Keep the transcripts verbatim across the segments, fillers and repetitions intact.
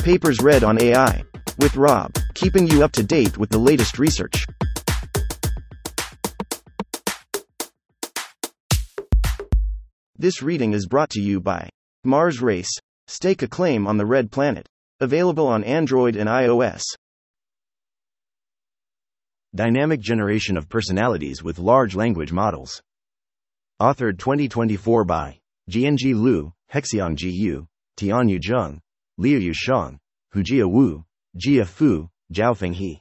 Papers read on A I. With Rob, keeping you up to date with the latest research. This reading is brought to you by Mars Race. Stake a claim on the Red Planet. Available on Android and iOS. Dynamic generation of personalities with large language models. Authored twenty twenty-four by Jianji Liu, Hexiang Yu, Tianyu Zheng, Liuyu Shang, Hujia Wu, Jia Fu, Zhaofeng He.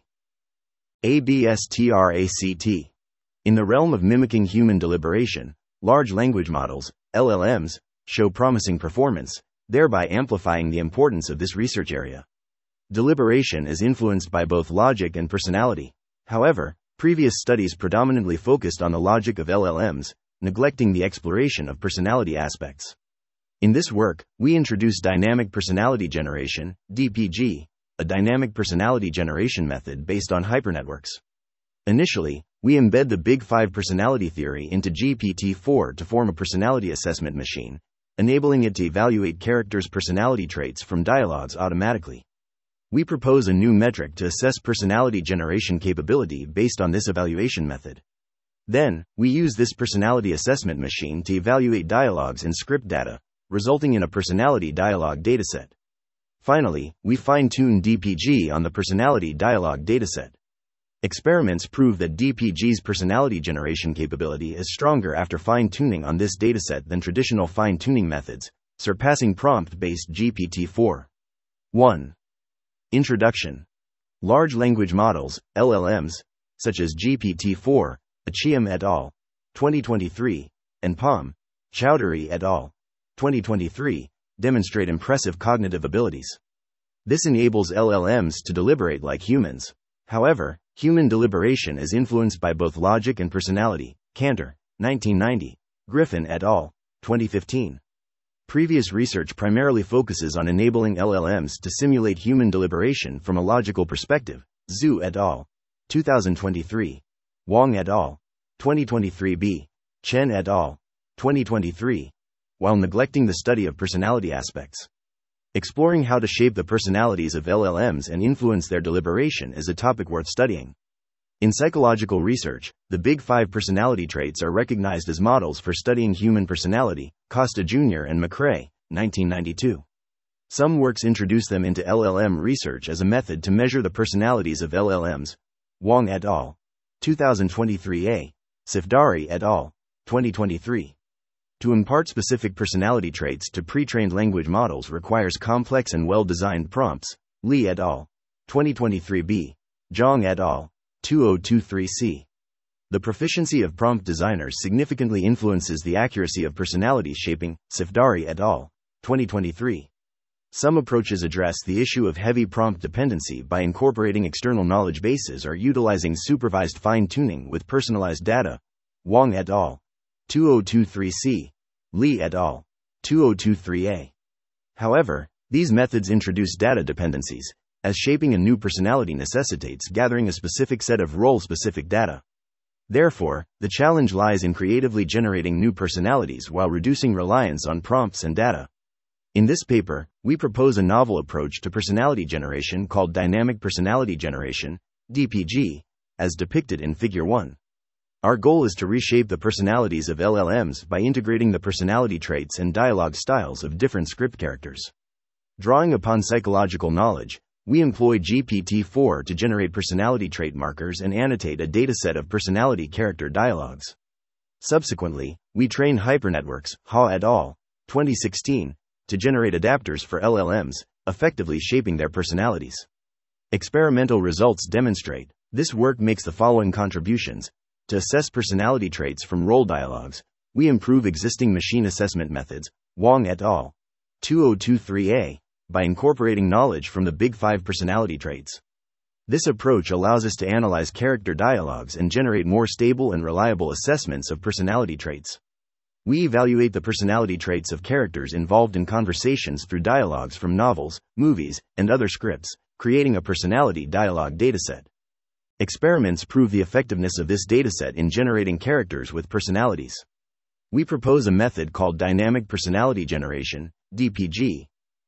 Abstract. In the realm of mimicking human deliberation, large language models, L L Ms, show promising performance, thereby amplifying the importance of this research area. Deliberation is influenced by both logic and personality. However, previous studies predominantly focused on the logic of L L Ms, neglecting the exploration of personality aspects. In this work, we introduce dynamic personality generation, D P G, a dynamic personality generation method based on hypernetworks. Initially, we embed the Big Five personality theory into G P T four to form a personality assessment machine, enabling it to evaluate characters' personality traits from dialogues automatically. We propose a new metric to assess personality generation capability based on this evaluation method. Then, we use this personality assessment machine to evaluate dialogues and script data, resulting in a personality dialogue dataset. Finally, we fine-tune D P G on the personality dialogue dataset. Experiments prove that D P G's personality generation capability is stronger after fine-tuning on this dataset than traditional fine-tuning methods, surpassing prompt-based G P T four. one. Introduction. Large language models, L L Ms, such as G P T four, Achiam et al., twenty twenty-three, and Palm, Chowdhury et al., twenty twenty-three, demonstrate impressive cognitive abilities. This enables L L Ms to deliberate like humans. However, human deliberation is influenced by both logic and personality. Cantor, nineteen ninety, Griffin et al., twenty fifteen. Previous research primarily focuses on enabling L L Ms to simulate human deliberation from a logical perspective. Zhu et al., two thousand twenty-three. Wang et al., twenty twenty-three b. Chen et al., twenty twenty-three. While neglecting the study of personality aspects. Exploring how to shape the personalities of L L Ms and influence their deliberation is a topic worth studying. In psychological research, the Big Five personality traits are recognized as models for studying human personality. Costa Junior and McCrae, nineteen ninety-two. Some works introduce them into L L M research as a method to measure the personalities of L L Ms. Wang et al., two thousand twenty-three a. Sifdari et al., twenty twenty-three. To impart specific personality traits to pre-trained language models requires complex and well-designed prompts. Li et al., twenty twenty-three b. Zhang et al., two thousand twenty-three c. The proficiency of prompt designers significantly influences the accuracy of personality shaping. Sifdari et al., twenty twenty-three. Some approaches address the issue of heavy prompt dependency by incorporating external knowledge bases or utilizing supervised fine-tuning with personalized data. Wang et al., two thousand twenty-three c. Li et al., two thousand twenty-three a. However, these methods introduce data dependencies, as shaping a new personality necessitates gathering a specific set of role-specific data. Therefore, the challenge lies in creatively generating new personalities while reducing reliance on prompts and data. In this paper, we propose a novel approach to personality generation called dynamic personality generation, D P G, as depicted in Figure one. Our goal is to reshape the personalities of L L Ms by integrating the personality traits and dialogue styles of different script characters. Drawing upon psychological knowledge, we employ G P T four to generate personality trait markers and annotate a dataset of personality character dialogues. Subsequently, we train hypernetworks, Ha et al., twenty sixteen, to generate adapters for L L Ms, effectively shaping their personalities. Experimental results demonstrate this work makes the following contributions. To assess personality traits from role dialogues, we improve existing machine assessment methods, Wang et al., two thousand twenty-three a, by incorporating knowledge from the Big Five personality traits. This approach allows us to analyze character dialogues and generate more stable and reliable assessments of personality traits. We evaluate the personality traits of characters involved in conversations through dialogues from novels, movies, and other scripts, creating a personality dialogue dataset. Experiments prove the effectiveness of this dataset in generating characters with personalities. We propose a method called dynamic personality generation, D P G.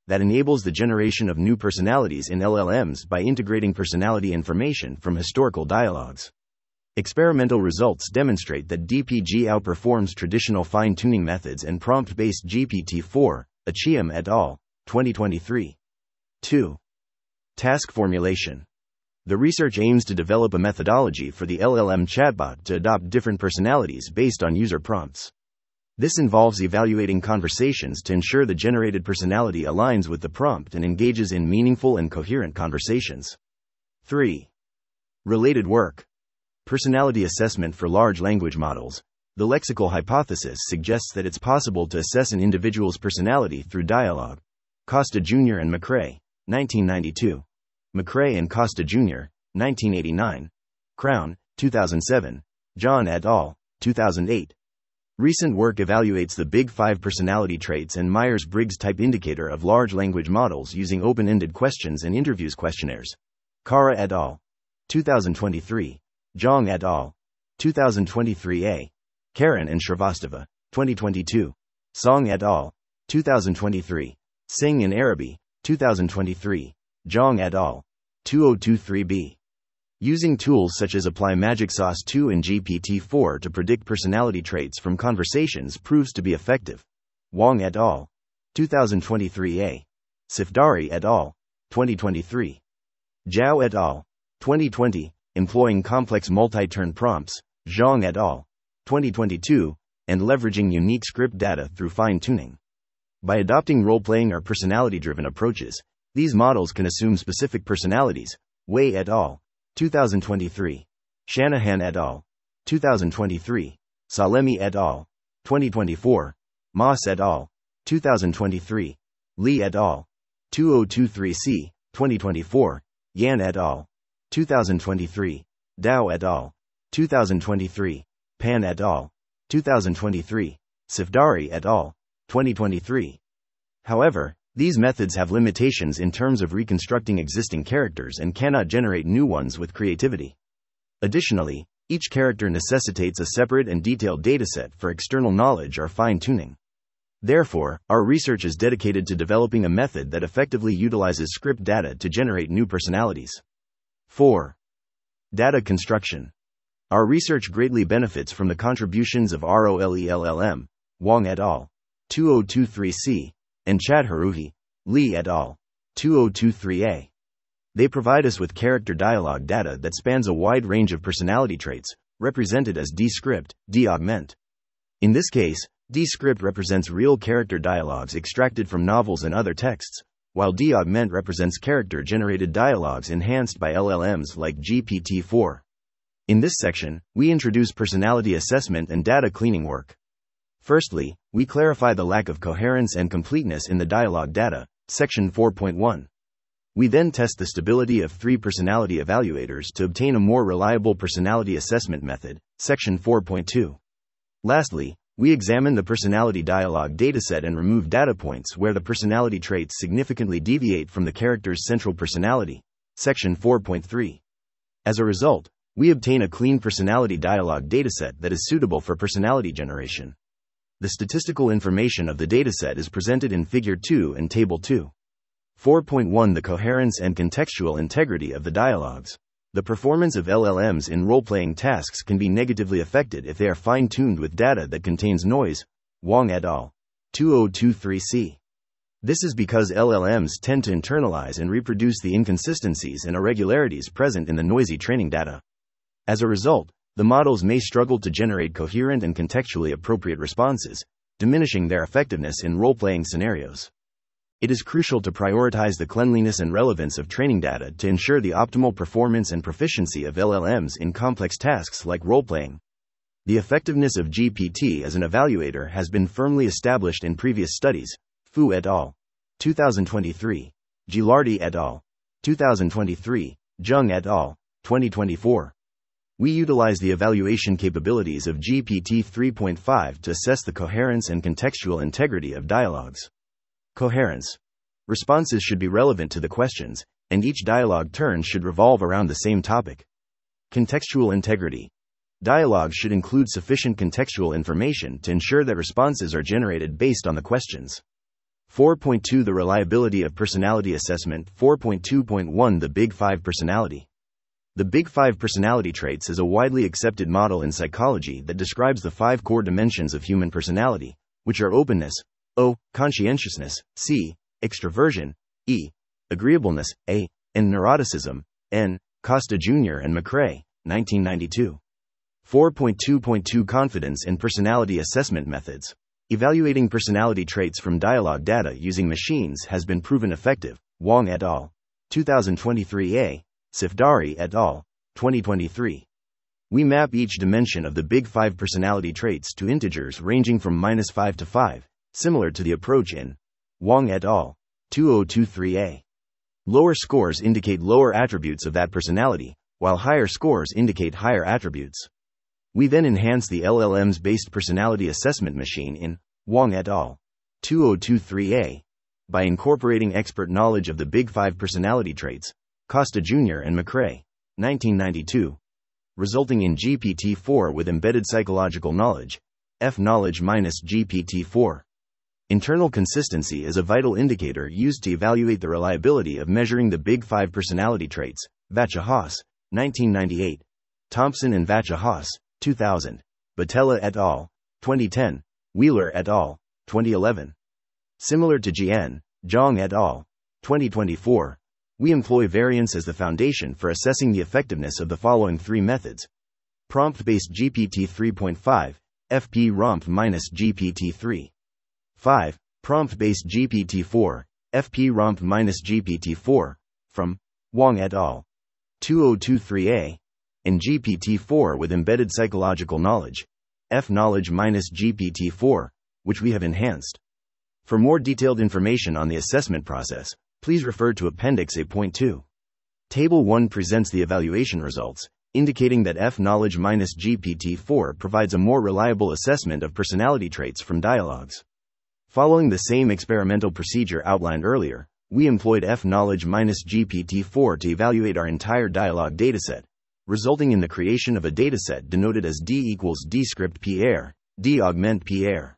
that enables the generation of new personalities in L L Ms by integrating personality information from historical dialogues. Experimental results demonstrate that D P G outperforms traditional fine-tuning methods and prompt-based G P T four, Achiam et al., twenty twenty-three. two. Task formulation. The research aims to develop a methodology for the L L M chatbot to adopt different personalities based on user prompts. This involves evaluating conversations to ensure the generated personality aligns with the prompt and engages in meaningful and coherent conversations. three. Related work. Personality assessment for large language models. The lexical hypothesis suggests that it's possible to assess an individual's personality through dialogue. Costa Junior and McRae, nineteen ninety-two. McRae and Costa Junior, nineteen eighty-nine. Crown, two thousand seven. John et al., two thousand eight. Recent work evaluates the Big Five personality traits and Myers-Briggs type indicator of large language models using open-ended questions and interviews questionnaires. Kara et al., two thousand twenty-three. Zhang et al., two thousand twenty-three a. Karen and Shrivastava, twenty twenty-two. Song et al., two thousand twenty-three. Singh and Arabi, two thousand twenty-three. Zhang et al., two thousand twenty-three b. Using tools such as Apply Magic Sauce two and G P T four to predict personality traits from conversations proves to be effective. Wang et al., two thousand twenty-three a. Sifdari et al., twenty twenty-three. Zhao et al., twenty twenty. Employing complex multi-turn prompts, Zhang et al., twenty twenty-two, and leveraging unique script data through fine-tuning. By adopting role-playing or personality-driven approaches, these models can assume specific personalities. Wei et al., two thousand twenty-three. Shanahan et al., two thousand twenty-three. Salemi et al., twenty twenty-four. Moss et al., two thousand twenty-three. Li et al., two thousand twenty-three c, twenty twenty-four. Yan et al., two thousand twenty-three. Dao et al., two thousand twenty-three. Pan et al., two thousand twenty-three. Sifdari et al., twenty twenty-three. However, these methods have limitations in terms of reconstructing existing characters and cannot generate new ones with creativity. Additionally, each character necessitates a separate and detailed dataset for external knowledge or fine-tuning. Therefore, our research is dedicated to developing a method that effectively utilizes script data to generate new personalities. four. Data construction. Our research greatly benefits from the contributions of ROLELLM, Wang et al., two thousand twenty-three c, and Chadharuhi, Li et al., two thousand twenty-three a. They provide us with character dialogue data that spans a wide range of personality traits, represented as D-script, D-augment. In this case, D-script represents real character dialogues extracted from novels and other texts, while D-augment represents character-generated dialogues enhanced by L L Ms like G P T four. In this section, we introduce personality assessment and data cleaning work. Firstly, we clarify the lack of coherence and completeness in the dialogue data, section four point one. We then test the stability of three personality evaluators to obtain a more reliable personality assessment method, section four point two. Lastly, we examine the personality dialogue dataset and remove data points where the personality traits significantly deviate from the character's central personality, section four point three. As a result, we obtain a clean personality dialogue dataset that is suitable for personality generation. The statistical information of the dataset is presented in Figure two and Table two. four point one The coherence and contextual integrity of the dialogues. The performance of L L Ms in role-playing tasks can be negatively affected if they are fine-tuned with data that contains noise. Wang et al., two thousand twenty-three c. This is because L L Ms tend to internalize and reproduce the inconsistencies and irregularities present in the noisy training data. As a result, the models may struggle to generate coherent and contextually appropriate responses, diminishing their effectiveness in role-playing scenarios. It is crucial to prioritize the cleanliness and relevance of training data to ensure the optimal performance and proficiency of L L Ms in complex tasks like role-playing. The effectiveness of G P T as an evaluator has been firmly established in previous studies. Fu et al., two thousand twenty-three. Gilardi et al., two thousand twenty-three. Zheng et al., twenty twenty-four. We utilize the evaluation capabilities of G P T three point five to assess the coherence and contextual integrity of dialogues. Coherence. Responses should be relevant to the questions, and each dialogue turn should revolve around the same topic. Contextual integrity. Dialogues should include sufficient contextual information to ensure that responses are generated based on the questions. four point two The reliability of personality assessment. four point two point one The Big Five personality. The Big Five personality traits is a widely accepted model in psychology that describes the five core dimensions of human personality, which are openness, O, conscientiousness, C, extroversion, E, agreeableness, A, and neuroticism, N, Costa Junior and McCrae, nineteen ninety-two. four point two point two Confidence and personality assessment methods. Evaluating personality traits from dialogue data using machines has been proven effective. Wong et al. two thousand twenty-three. A. Sifdari et al. twenty twenty-three. We map each dimension of the Big Five personality traits to integers ranging from minus five to five, similar to the approach in Wong et al. two thousand twenty-three. A. Lower scores indicate lower attributes of that personality, while higher scores indicate higher attributes. We then enhance the L L Ms-based personality assessment machine in Wong et al. two thousand twenty-three. A. by incorporating expert knowledge of the Big Five personality traits, Costa Junior and McCrae, nineteen ninety-two, resulting in G P T four with embedded psychological knowledge, F knowledge minus G P T four. Internal consistency is a vital indicator used to evaluate the reliability of measuring the Big Five personality traits, Vacha-Haas, nineteen ninety-eight, Thompson and Vacha-Haas, two thousand, Batella et al., twenty ten, Wheeler et al., twenty eleven. Similar to G N, Zhang et al., twenty twenty-four, we employ variance as the foundation for assessing the effectiveness of the following three methods. Prompt-based G P T three point five, F P ROMP minus G P T three. five. Prompt-based G P T four, F P ROMP minus G P T four, from Wong et al. two thousand twenty-three. A. and G P T four with embedded psychological knowledge, F knowledge minus G P T four, which we have enhanced. For more detailed information on the assessment process, please refer to Appendix A point two. Table one presents the evaluation results, indicating that F knowledge minus G P T four provides a more reliable assessment of personality traits from dialogues. Following the same experimental procedure outlined earlier, we employed F knowledge minus G P T four to evaluate our entire dialogue dataset, resulting in the creation of a dataset denoted as D equals D script P air, D augment P air.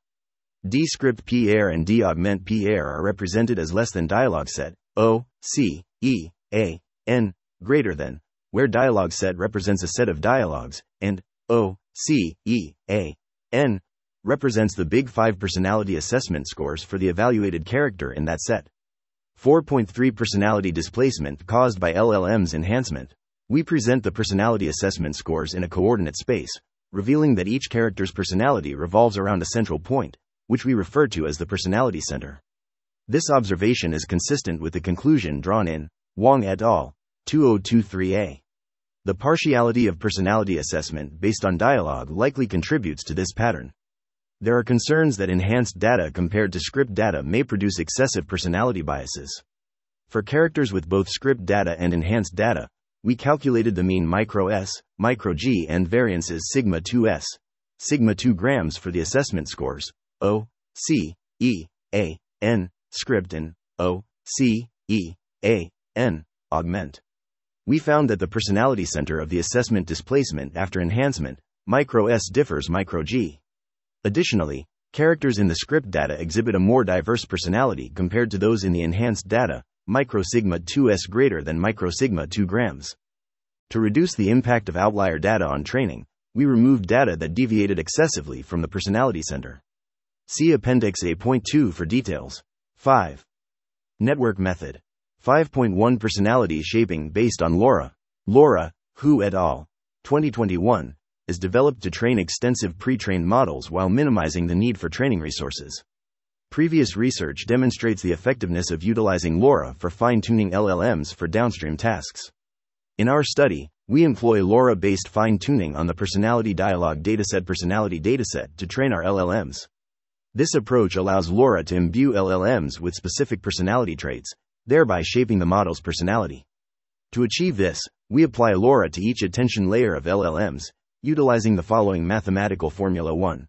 D script P air and D augment P air are represented as less than dialogue set, O, C, E, A, N, greater than, where dialogue set represents a set of dialogues, and O, C, E, A, N, represents the Big Five personality assessment scores for the evaluated character in that set. four point three Personality displacement caused by L L M's enhancement. We present the personality assessment scores in a coordinate space, revealing that each character's personality revolves around a central point, which we refer to as the personality center. This observation is consistent with the conclusion drawn in Wong et al. two thousand twenty-three. A. The partiality of personality assessment based on dialogue likely contributes to this pattern. There are concerns that enhanced data compared to script data may produce excessive personality biases. For characters with both script data and enhanced data, we calculated the mean micro-s, micro-g and variances sigma two s, sigma two grams for the assessment scores, O, C, E, A, N, script and O, C, E, A, N, augment. We found that the personality center of the assessment displacement after enhancement, micro-s differs micro-g. Additionally, characters in the script data exhibit a more diverse personality compared to those in the enhanced data, micro-sigma two s greater than micro-sigma two grams. To reduce the impact of outlier data on training, we removed data that deviated excessively from the personality center. See Appendix A point two for details. five. Network method. five point one Personality shaping based on LoRa. LoRa, Hu et al. twenty twenty-one, is developed to train extensive pre-trained models while minimizing the need for training resources. Previous research demonstrates the effectiveness of utilizing LoRa for fine-tuning L L Ms for downstream tasks. In our study, we employ LoRa-based fine-tuning on the personality dialogue dataset personality dataset to train our L L Ms. This approach allows LoRa to imbue L L Ms with specific personality traits, thereby shaping the model's personality. To achieve this, we apply LoRa to each attention layer of L L Ms, utilizing the following mathematical formula one.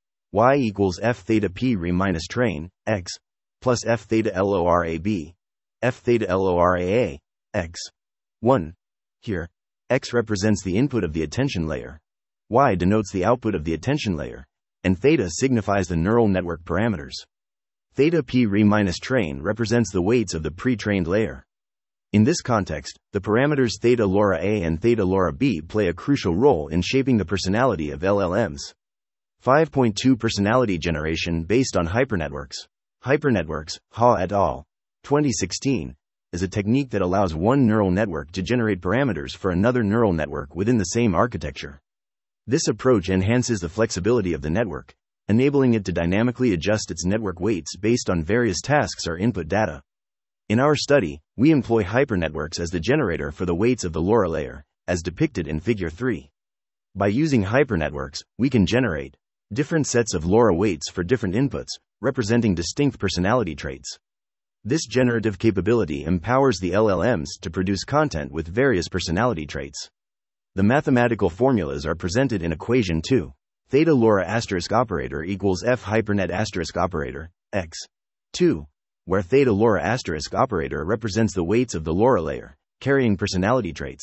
Y equals F theta P R E minus train, X, plus F theta LORA B, F theta LORA A, X. one. Here, X represents the input of the attention layer, Y denotes the output of the attention layer, and theta signifies the neural network parameters. Theta P R E minus train represents the weights of the pre-trained layer. In this context, the parameters theta LoRa A and theta LoRa B play a crucial role in shaping the personality of L L Ms. five point two Personality generation based on hypernetworks. Hypernetworks, Ha et al. twenty sixteen, is a technique that allows one neural network to generate parameters for another neural network within the same architecture. This approach enhances the flexibility of the network, enabling it to dynamically adjust its network weights based on various tasks or input data. In our study, we employ hypernetworks as the generator for the weights of the LoRa layer, as depicted in Figure three. By using hypernetworks, we can generate different sets of LoRa weights for different inputs, representing distinct personality traits. This generative capability empowers the L L Ms to produce content with various personality traits. The mathematical formulas are presented in equation two. Theta LoRa asterisk operator equals F hypernet asterisk operator, x. two, where theta LoRa asterisk operator represents the weights of the LoRa layer, carrying personality traits.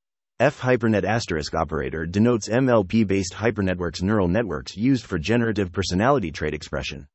F hypernet asterisk operator denotes M L P-based hypernetworks neural networks used for generative personality trait expression.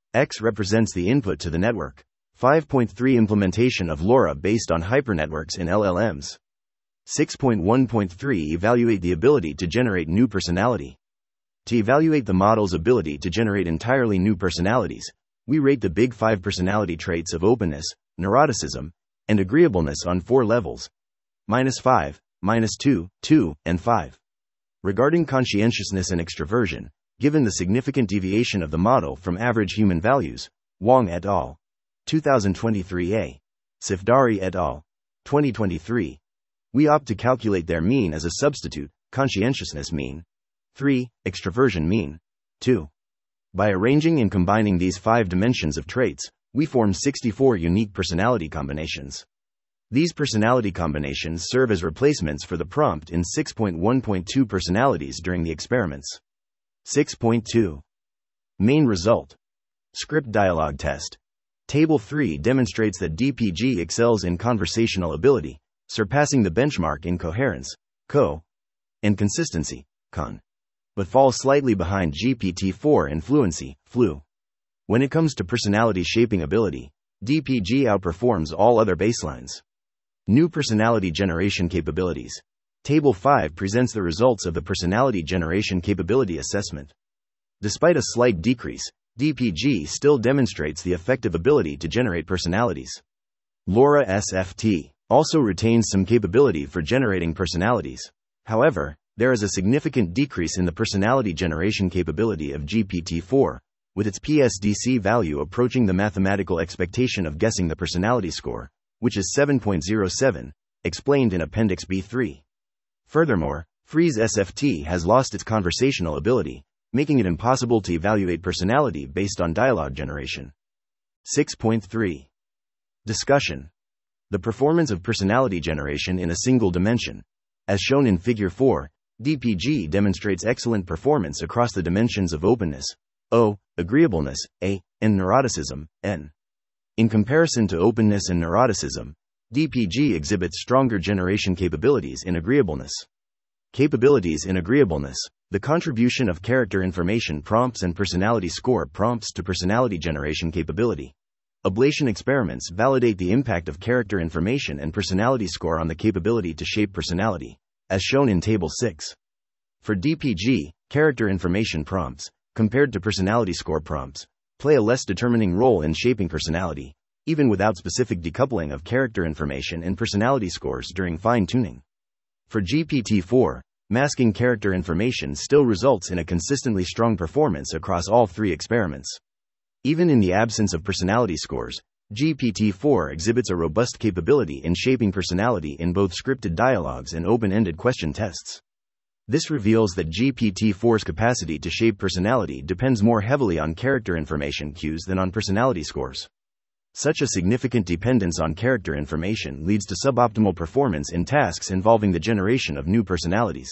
X represents the input to the network. five point three Implementation of LoRa based on hypernetworks in L L Ms. six point one point three Evaluate the ability to generate new personality. To evaluate the model's ability to generate entirely new personalities, we rate the big five personality traits of openness, neuroticism, and agreeableness on four levels: minus five, minus two, two, and five. Regarding conscientiousness and extroversion, given the significant deviation of the model from average human values, Wang et al. twenty twenty-three A. Sifdari et al. twenty twenty-three, we opt to calculate their mean as a substitute: conscientiousness mean three, extroversion mean two. By arranging and combining these five dimensions of traits, we form sixty-four unique personality combinations. These personality combinations serve as replacements for the prompt in six point one point two personalities during the experiments. six point two. Main result. Script dialogue test. Table three demonstrates that D P G excels in conversational ability, surpassing the benchmark in coherence, co, and consistency, con, but falls slightly behind G P T four in fluency, flu. When it comes to personality shaping ability, D P G outperforms all other baselines. New personality generation capabilities. Table five presents the results of the personality generation capability assessment. Despite a slight decrease, D P G still demonstrates the effective ability to generate personalities. LoRa S F T also retains some capability for generating personalities. However, there is a significant decrease in the personality generation capability of G P T four, with its P S D C value approaching the mathematical expectation of guessing the personality score, which is seven point zero seven, explained in Appendix B three. Furthermore, Freeze S F T has lost its conversational ability, making it impossible to evaluate personality based on dialogue generation. six point three. Discussion. The performance of personality generation in a single dimension. As shown in Figure four, D P G demonstrates excellent performance across the dimensions of openness, O, agreeableness, A, and neuroticism, N. In comparison to openness and neuroticism, D P G exhibits stronger generation capabilities in agreeableness. Capabilities in agreeableness. The contribution of character information prompts and personality score prompts to personality generation capability. Ablation experiments validate the impact of character information and personality score on the capability to shape personality, as shown in Table six. For D P G, character information prompts, compared to personality score prompts, play a less determining role in shaping personality, even without specific decoupling of character information and personality scores during fine-tuning. For G P T four, masking character information still results in a consistently strong performance across all three experiments. Even in the absence of personality scores, G P T four exhibits a robust capability in shaping personality in both scripted dialogues and open-ended question tests. This reveals that G P T four's capacity to shape personality depends more heavily on character information cues than on personality scores. Such a significant dependence on character information leads to suboptimal performance in tasks involving the generation of new personalities.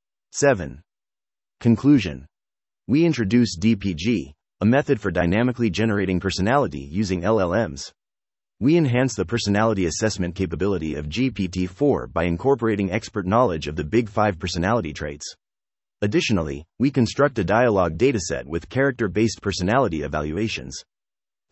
seven. Conclusion. We introduce D P G, a method for dynamically generating personality using L L Ms. We enhance the personality assessment capability of G P T four by incorporating expert knowledge of the Big Five personality traits. Additionally, we construct a dialogue dataset with character-based personality evaluations.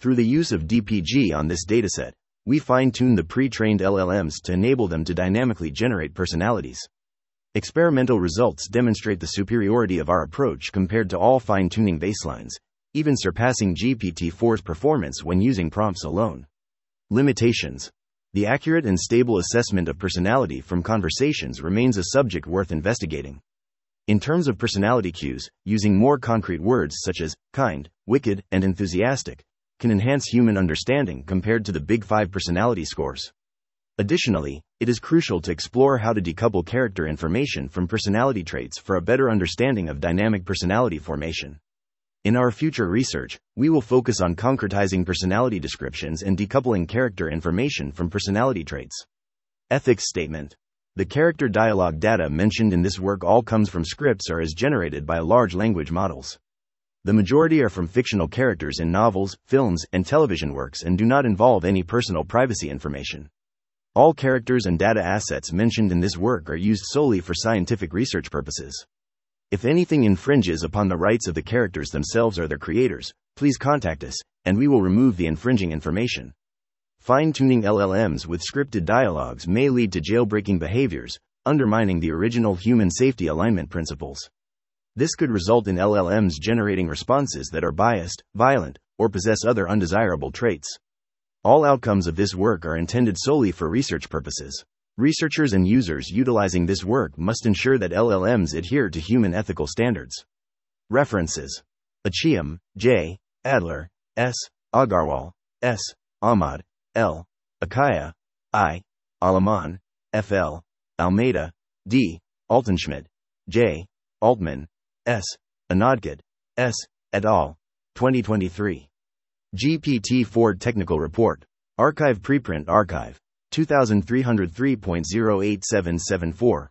Through the use of D P G on this dataset, we fine-tune the pre-trained L L Ms to enable them to dynamically generate personalities. Experimental results demonstrate the superiority of our approach compared to all fine-tuning baselines, even surpassing G P T four's performance when using prompts alone. Limitations. The accurate and stable assessment of personality from conversations remains a subject worth investigating. In terms of personality cues, using more concrete words such as kind, wicked, and enthusiastic can enhance human understanding compared to the Big Five personality scores. Additionally, it is crucial to explore how to decouple character information from personality traits for a better understanding of dynamic personality formation. In our future research, we will focus on concretizing personality descriptions and decoupling character information from personality traits. Ethics statement. The character dialogue data mentioned in this work all comes from scripts or is generated by large language models. The majority are from fictional characters in novels, films, and television works and do not involve any personal privacy information. All characters and data assets mentioned in this work are used solely for scientific research purposes. If anything infringes upon the rights of the characters themselves or their creators, please contact us, and we will remove the infringing information. Fine-tuning L L Ms with scripted dialogues may lead to jailbreaking behaviors, undermining the original human safety alignment principles. This could result in L L Ms generating responses that are biased, violent, or possess other undesirable traits. All outcomes of this work are intended solely for research purposes. Researchers and users utilizing this work must ensure that L L Ms adhere to human ethical standards. References. Achiam, J. Adler, S. Agarwal, S. Ahmad, L. Akaya, I. Alaman, F L. Almeida, D. Altenschmidt, J. Altman, S. Anodkit, S. et al. twenty twenty-three. G P T four Technical Report. Archive Preprint Archive. two three oh three point oh eight seven seven four.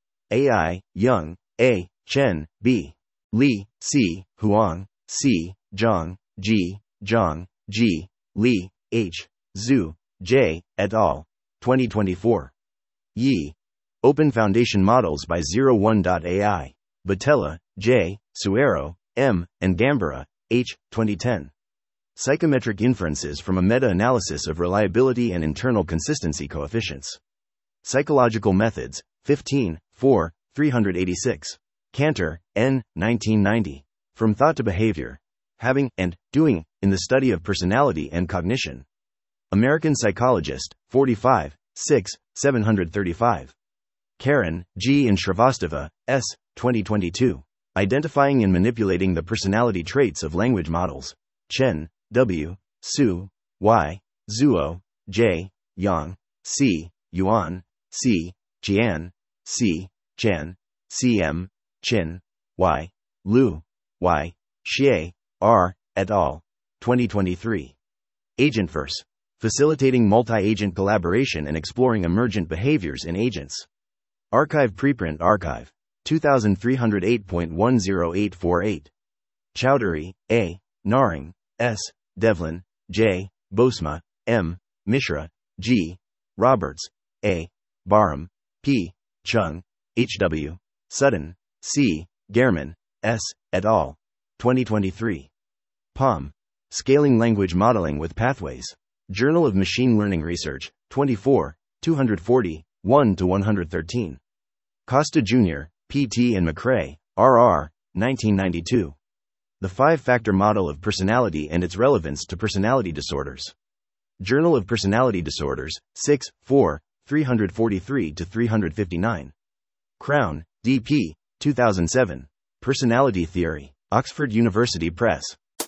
A I, Young, A, Chen, B. Li, C, Huang, C, Zhang, G, Zhang, G, Li, H, Zhu, J, et al. twenty twenty-four. Yi. Open Foundation Models by zero one dot A I. Batella, J, Suero, M, and Gambara, H, twenty ten. Psychometric inferences from a meta-analysis of reliability and internal consistency coefficients. Psychological Methods, fifteen, four, three eighty-six. Cantor, N, nineteen ninety. From Thought to Behavior. Having, and, Doing, in the Study of Personality and Cognition. American Psychologist, forty-five, six, seven thirty-five. Karen, G. and Shrivastava, S, twenty twenty-two. Identifying and Manipulating the Personality Traits of Language Models. Chen, W, Su, Y, Zuo, J, Yang, C, Yuan, C, Jian, C, Chen, C M, Chin, Y, Lu, Y, Xie, R, et al. twenty twenty-three. Agentverse. Facilitating multi-agent collaboration and exploring emergent behaviors in agents. Archive Preprint Archive. two three oh eight point one oh eight four eight. Chowdhury, A, Naring, S, Devlin, J, Bosma, M, Mishra, G, Roberts, A, Barham, P, Chung, H W, Sutton, C, Gehrman, S, et al. twenty twenty-three. Palm. Scaling Language Modeling with Pathways. Journal of Machine Learning Research, twenty-four, two forty, one to one thirteen. Costa Junior, P T and McRae, R R, nineteen ninety-two. The Five-Factor Model of Personality and Its Relevance to Personality Disorders. Journal of Personality Disorders, six, four, three forty-three to three fifty-nine. Crown, D P, two thousand seven. Personality Theory, Oxford University Press.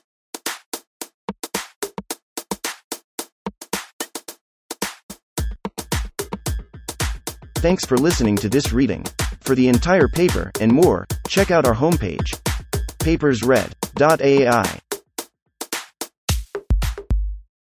Thanks for listening to this reading. For the entire paper and more, check out our homepage, papers read dot A I.